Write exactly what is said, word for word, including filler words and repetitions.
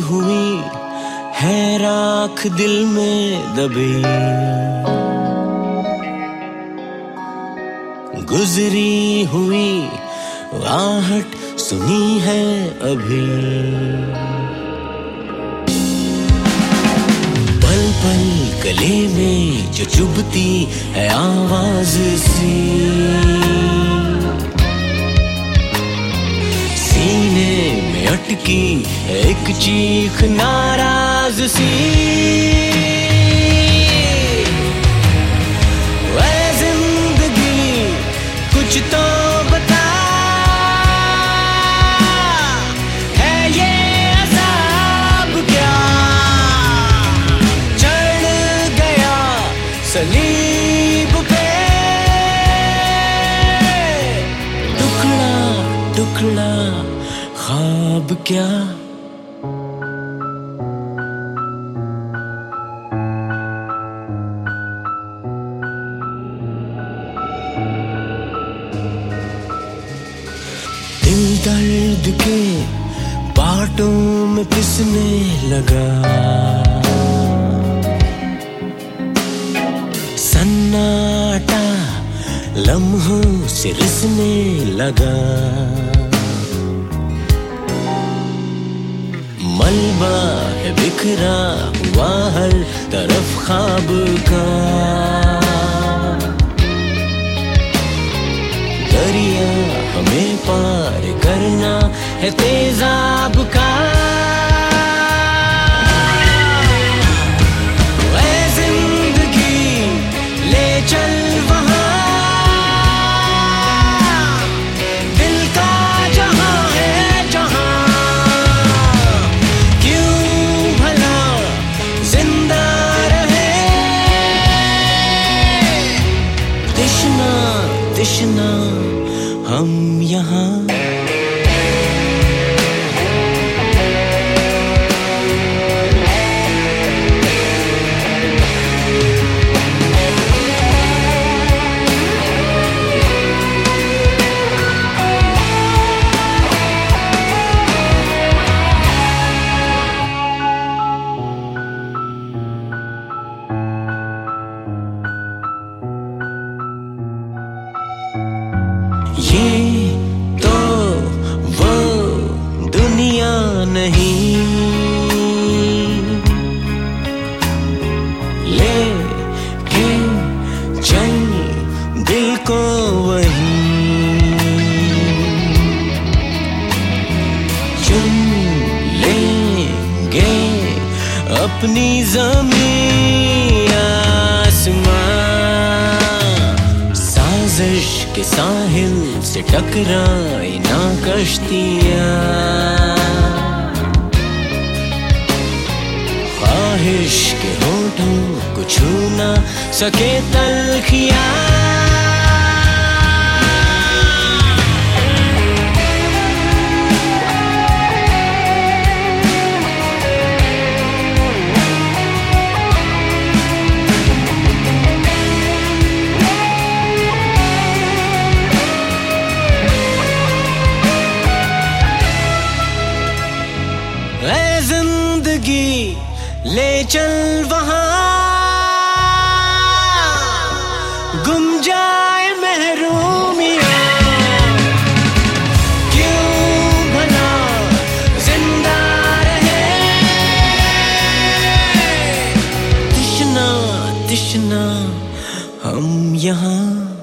हुई है राख दिल में दबी, गुजरी हुई आहट सुनी है अभी। पल पल गले में जो चुभती है आवाज सी, सीने में अटकी है एक चीख नाराज सी। ऐ जिंदगी कुछ तो बता, है ये अज़ाब क्या चढ़ गया सलीब पे। टुकड़ा टुकड़ा ख्वाब क्या, दिल दर्द के बाटों में पिसने लगा, सन्नाटा लम्हों से रिसने लगा। मलबा है बिखरा हुआ हर तरफ ख्वाब का, दरिया हमें पार करना है तेजाब का। ऐ जिंदगी ले चल वहाँ, दिल का जहाँ है जहाँ, क्यों भला जिंदा रहे। तिश्ना तिश्ना हम यहाँ, ये तो वो दुनिया नहीं, ले के चल दिल को वहीं, चुन लेंगे अपनी ज़मीं आसमां। साजिश के साहिल से टकराए ना कश्तियाँ, ख्वाहिश के होठों को छू ना सके तलखियाँ। ऐ जिंदगी ले चल वहाँ, गुम जाए महरूमियाँ, क्यों भला जिंदा रहे। तिश्ना तिश्ना हम यहाँ।